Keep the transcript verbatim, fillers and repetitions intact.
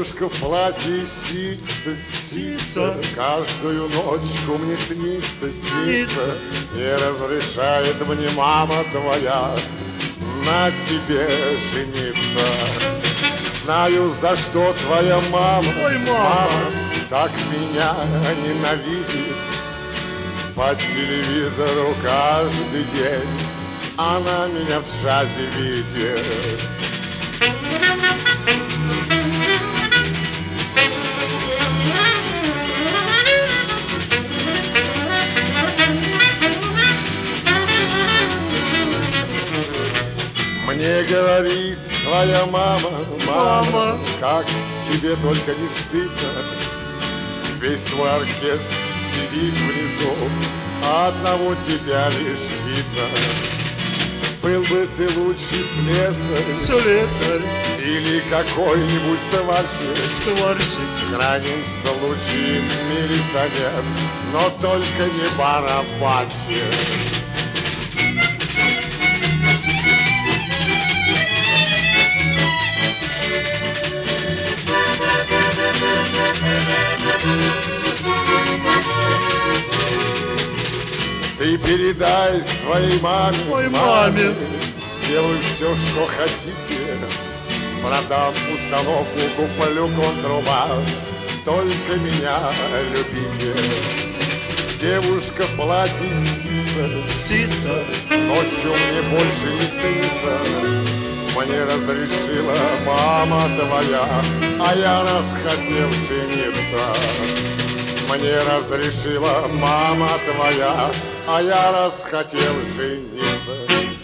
Девушка в платье сица, сица, каждую ночку мне снится, снится. Не разрешает мне мама твоя на тебе жениться. Знаю, за что твоя мама, ой, мама, так меня ненавидит. По телевизору каждый день она меня в джазе видит. Мне говорит твоя мама, мама, мама, как тебе только не стыдно. Весь твой оркестр сидит внизу, а одного тебя лишь видно. Был бы ты лучший слесарь, слесарь или какой-нибудь сварщик, сварщик, в крайнем случае милиционер, но только не барабанщик. Ты передай своей маме, ой, маме, сделаю все, что хотите. Продам установку, куплю контрабас, только меня любите. Девушка в платье сица, сица, ночью мне больше не снится. Мне разрешила мама твоя, а я расхотел жениться. Мне разрешила мама твоя, а я расхотел жениться.